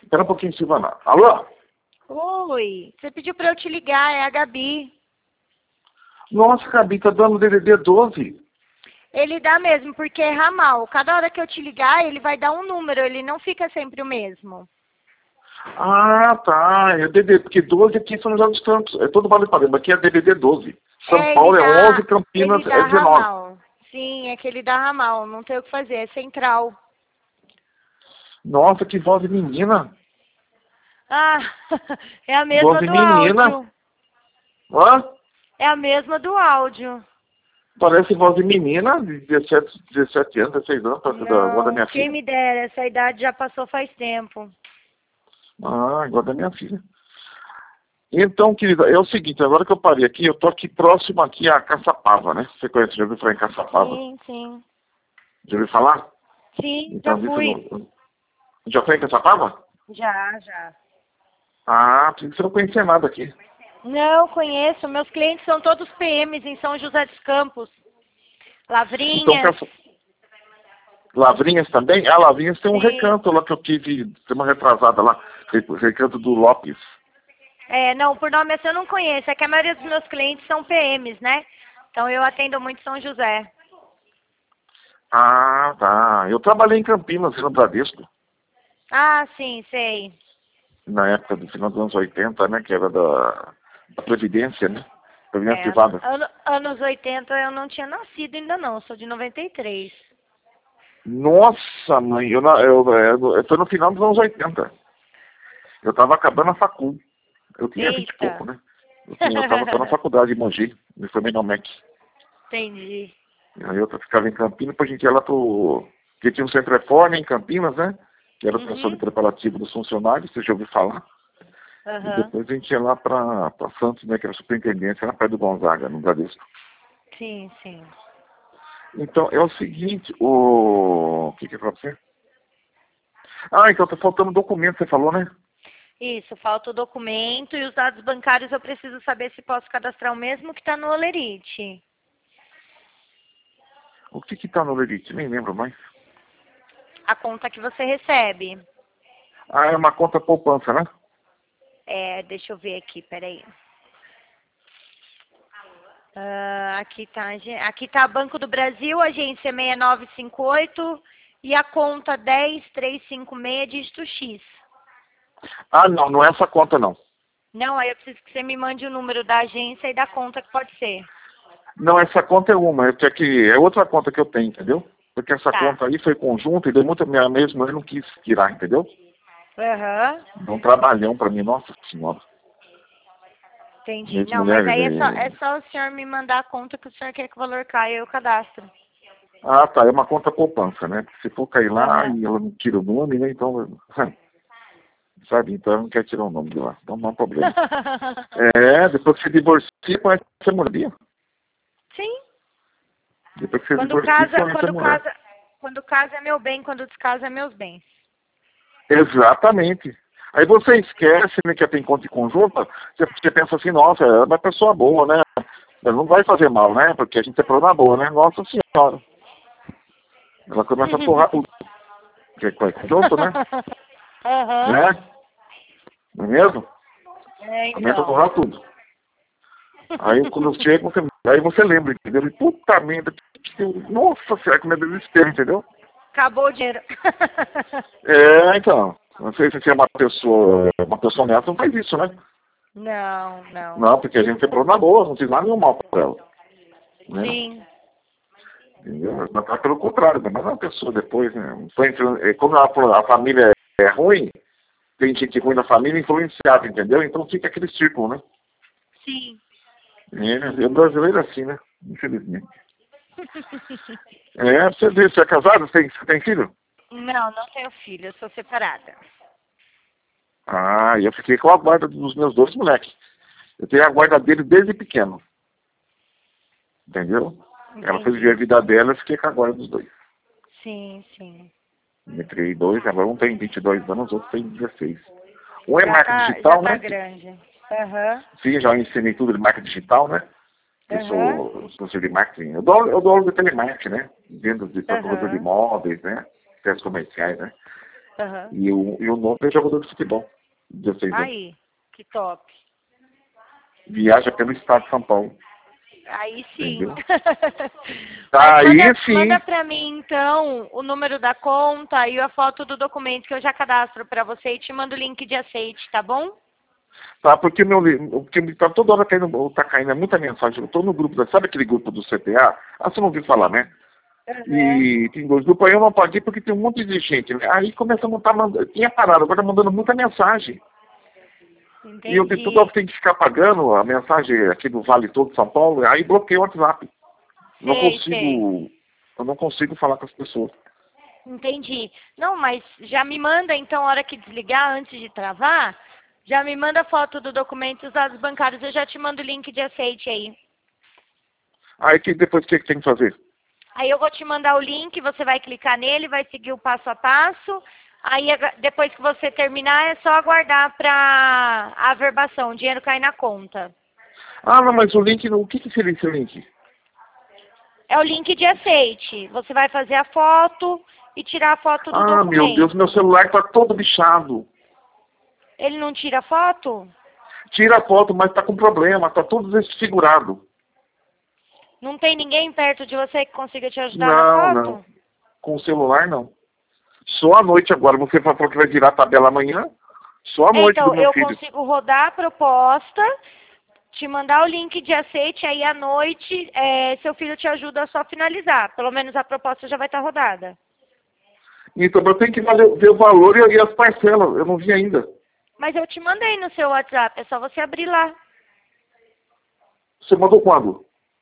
Espera um pouquinho, Silvana. Alô? Oi, você pediu pra eu te ligar, é a Gabi. Nossa, Gabi, tá dando DDD 12. Ele dá mesmo, porque é ramal. Cada hora que eu te ligar, ele vai dar um número, ele não fica sempre o mesmo. Ah, tá. É DDD, porque 12 aqui em São José dos Campos. É todo Vale do Paraíba, aqui é DDD 12. São Paulo é 11, Campinas ele é dá 19. ramal. Sim, é que ele dá ramal, não tem o que fazer, é central. Nossa, que voz de menina. Ah, é a Voz mesma de do menina. áudio. Hã? É a mesma do áudio. Parece voz de menina de 17 anos, 16 anos, da voz da Não, minha quem filha. me dera, essa idade já passou faz tempo. Ah, igual da minha filha. Então, querida, é o seguinte, agora que eu parei aqui, eu tô aqui próximo aqui a Caçapava, né? Você conhece, já ouviu falar em Caçapava? Sim, sim. Já ouviu falar? Sim, já Então, isso fui. não... Já foi em Caçapava? Já. Ah, porque você não conhecia nada aqui. Não, conheço. Meus clientes são todos PMs em São José dos Campos. Então, Lavrinhas. Lavrinhas também? Ah, Lavrinhas tem um Sim. recanto lá que eu tive, tem uma retrasada lá, recanto do Lopes. É, não, por nome assim eu não conheço. É que a maioria dos meus clientes são PMs, né? Então eu atendo muito São José. Ah, tá. Eu trabalhei em Campinas, no Bradesco, Ah, sim, sei. na época do final dos anos 80, né, que era da Previdência, né? Previdência É, privada. anos 80 eu não tinha nascido ainda não, sou de 93. Nossa, mãe, foi no final dos anos 80. Eu estava acabando a facul. Eu tinha 20 e pouco, Eita. né? Eu tava na faculdade em Mogi, me formei na UMEC. Entendi. E aí eu ficava em Campinas, depois a gente ia lá pro... Porque tinha um centro reforma em Campinas, né? Que era o pessoal de Uhum. preparativo dos funcionários, você já ouviu falar. E Aham. depois a gente ia lá pra Santos, né? Que era a superintendência, na perto do Gonzaga, no Bradesco. Sim, sim. Então, é o seguinte, o que é pra você? Ah, então tá faltando documento, você falou, né? Isso, falta o documento e os dados bancários eu preciso saber se posso cadastrar o mesmo que está no Olerite. O que tá no Lerite? Nem lembro mais. A conta que você recebe. Ah, é uma conta poupança, né? É, deixa eu ver aqui, peraí. Ah, aqui tá Banco do Brasil, agência 6958 e a conta 10356, dígito X. Ah, não, não é essa conta, não. Não, aí eu preciso que você me mande o número da agência e da conta que pode ser. Não, essa conta é uma, é outra conta que eu tenho, entendeu? Porque essa Tá. conta aí foi conjunto e deu muito minha mesma, eu não quis tirar, entendeu? Aham, Deu um trabalhão pra mim, nossa senhora. entendi. Minhas Não, mas mulheres. aí é só o senhor me mandar a conta que o senhor quer que o valor caia, eu cadastro. Ah, tá, é uma conta poupança, né? Se for cair lá Aham. e ela não tira o nome, né? Então, sabe, então ela não quer tirar o nome de lá. Então não há problema. É, depois que você divorcia, conhece essa mulher. Sim. Depois que você Quando divorcia, casa, conhece a quando mulher. casa, quando casa é meu bem, quando descasa é meus bens. Exatamente. Aí você esquece, né, que tem conta de conjunto, você pensa assim, nossa, ela é uma pessoa boa, né? Ela não vai fazer mal, né? Porque a gente é problema boa, né? Nossa senhora. Ela começa a torrar tudo. Porque é conjunto, né? Aham. Né? Não é mesmo? É, Começa a então. torrar tudo. Aí quando chega, aí você lembra, entendeu? E puta merda, nossa senhora, como é desespero, entendeu? Acabou o dinheiro. É, então. Não sei se você é uma pessoa honesta, não faz isso, né? Não, não. Não, porque a gente tem problema boa, não fiz nada nenhum mal pra ela. Né? Sim. Entendeu? Mas tá pelo contrário, mas uma pessoa depois, né? Como a família é ruim, tem gente ruim na família influenciada, entendeu? Então fica aquele círculo, né? Sim. É, o brasileiro é assim, né? Infelizmente. É, você é casado? Você tem filho? Não, não tenho filho, eu sou separada. Ah, e eu fiquei com a guarda dos meus dois moleques. Eu tenho a guarda dele desde pequeno. Entendeu? Ela foi viver a Entendi. vida dela, eu fiquei com a guarda dos dois. Sim, sim. Me criei dois, agora um tem 22 anos, outro tem 16. Um é Já marca tá, já digital, tá né? grande. Aham. Sim, já ensinei tudo de marca digital, né? Eu Aham. sou de marketing. Eu dou aula de telemarketing, né? Vendas de procurador de Aham. imóveis, né? Testes comerciais, né? Aham. E o nome é jogador de futebol. 16 anos. Aí, que top. Viaja pelo estado de São Paulo. Aí sim. Entendeu? Mas Aí sim. manda pra mim, então, o número da conta e a foto do documento que eu já cadastro pra você e te mando o link de aceite, tá bom? Tá, porque tá toda hora caindo muita mensagem. Eu tô no grupo, sabe aquele grupo do CTA? Ah, você não ouviu falar, né? E tem 2 grupos aí, eu não apaguei porque tem um monte de gente, né? Aí começa a montar, tinha parado, agora tá mandando muita mensagem. Entendi. E eu toda hora tenho que ficar pagando a mensagem aqui do Vale todo de São Paulo, aí bloqueei o WhatsApp. Eu não consigo falar com as pessoas. Entendi. Não, mas já me manda, então, a hora que desligar, antes de travar, já me manda a foto do documento e os dados bancários, eu já te mando o link de aceite aí. Aí depois o que tem que fazer? Aí eu vou te mandar o link, você vai clicar nele, vai seguir o passo a passo. Aí depois que você terminar, é só aguardar para a averbação, o dinheiro cair na conta. Ah, não, mas o link, o que seria esse link? É o link de aceite. Você vai fazer a foto e tirar a foto do documento. Meu Deus, meu celular tá todo bichado. Ele não tira foto? Tira a foto, mas tá com problema, tá todo desfigurado. Não tem ninguém perto de você que consiga te ajudar na foto? Não. Com o celular, não. Só à noite agora. Você falou que vai virar tabela amanhã? Só à noite então, do meu eu filho. consigo rodar a proposta, te mandar o link de aceite, aí à noite seu filho te ajuda a só finalizar. Pelo menos a proposta já vai estar rodada. Então, eu tenho que ver o valor e as parcelas. Eu não vi ainda. Mas eu te mandei no seu WhatsApp, é só você abrir lá. Você mandou quando?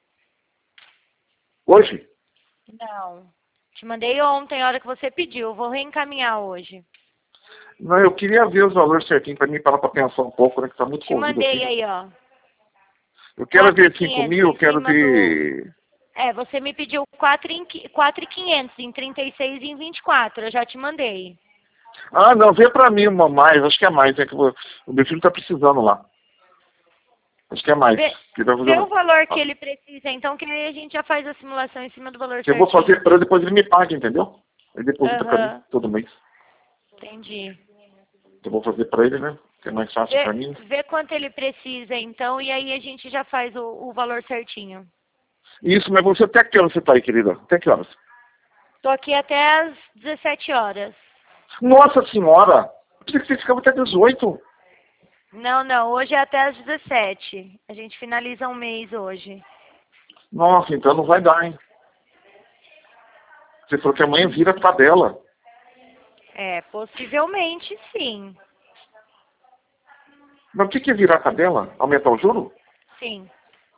Hoje? Não. Te mandei ontem, a hora que você pediu. Eu vou reencaminhar hoje. Não, eu queria ver os valores certinho para mim parar para pensar um pouco, né? Que tá muito Te corrido mandei aqui. aí, ó. Eu quero ver 5 4.500 mil, eu em quero cima ver... você me pediu 4.500 em 36 e em 24. Eu já te mandei. Ah, não, vê para mim uma mais. Acho que é mais, né? Que o meu filho tá precisando lá. Acho que é mais. Vê o valor que ele precisa, então, que aí a gente já faz a simulação em cima do valor certinho. Eu vou fazer para depois ele me paga, entendeu? Ele deposita para mim todo mês. Entendi. Eu vou fazer para ele, né? Que é mais fácil para mim. Vê quanto ele precisa, então, e aí a gente já faz o valor certinho. Isso, mas você até que horas você tá aí, querida? Até que horas? Tô aqui até às 17 horas. Nossa senhora! Eu pensei que você ficava até 18. Não, hoje é até às 17. A gente finaliza um mês hoje. Nossa, então não vai dar, hein? Você falou que amanhã vira a tabela. Possivelmente sim. Mas o que é virar a tabela? Aumentar o juro? Sim.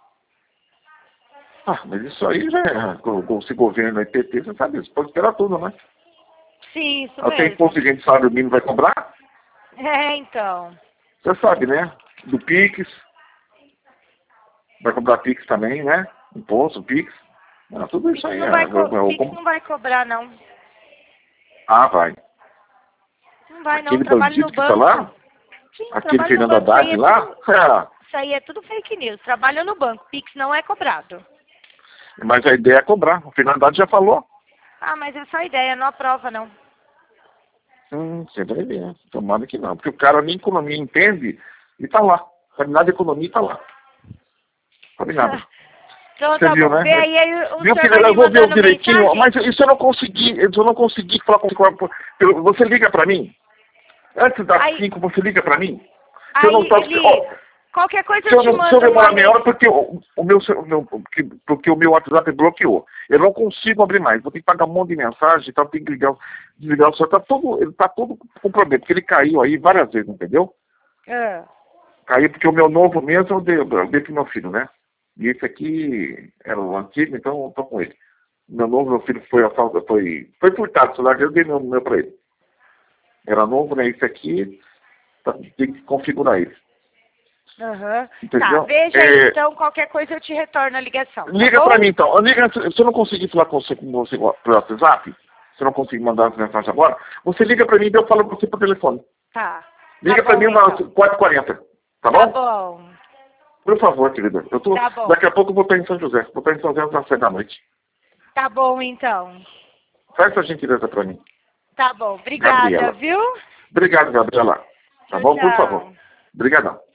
Ah, mas isso aí já é, com esse governo aí, PT, você sabe, isso pode esperar tudo, né? Sim, isso Até mesmo. imposto que a gente sabe o mínimo vai cobrar? Então. Você sabe, né? Do Pix. Vai cobrar Pix também, né? Imposto, Pix. Tudo isso aí. Pix não vai cobrar, não. Ah, vai. Não vai, não. Aquele Trabalho bandido no que banco. tá lá? Sim, Aquele trabalho no Fernando banco. Haddad lá? Isso aí é tudo fake news. Trabalho no banco. Pix não é cobrado. Mas a ideia é cobrar. O Fernando Haddad já falou. Ah, mas é só ideia, não aprova, não. Você vai ver. Tomara que não. Porque o cara nem economia entende e tá lá. Sabe nada de economia e tá lá. Sabe nada. Então Você tá viu, bom. né? Vê aí o Viu, senhor filho? vai me Eu vou ver mandando direitinho. mensagem? Mas isso eu não consegui falar com você. Liga pra mim. Antes das 5, você liga pra mim. Se eu não tô... Qualquer coisa Se eu te mando eu demorar meia hora, porque o meu WhatsApp bloqueou. Eu não consigo abrir mais. Vou ter que pagar um monte de mensagem, então tem que desligar o celular. Ele tá todo com problema, porque ele caiu aí várias vezes, entendeu? Caiu porque o meu novo mesmo eu dei pro meu filho, né? E esse aqui era o antigo, então eu tô com ele. Meu filho foi furtado o celular, eu dei meu pra ele. Era novo, né? Esse aqui, tem que configurar ele. Tá, veja aí, então, qualquer coisa eu te retorno a ligação. Liga pra mim, então. Se eu não conseguir falar com você pelo WhatsApp, se eu não conseguir mandar as mensagens agora, você liga pra mim e eu falo com você por telefone. Tá. Liga pra mim umas 4h40, tá bom? Tá bom. Por favor, querida. Tá bom. Daqui a pouco eu vou estar em São José. Vou estar em São José às 7 da noite. Tá bom, então. Faz essa gentileza pra mim. Tá bom, obrigada, Gabriela. viu? Obrigado, Gabriela. Tá bom? Por Tchau. favor. Obrigadão.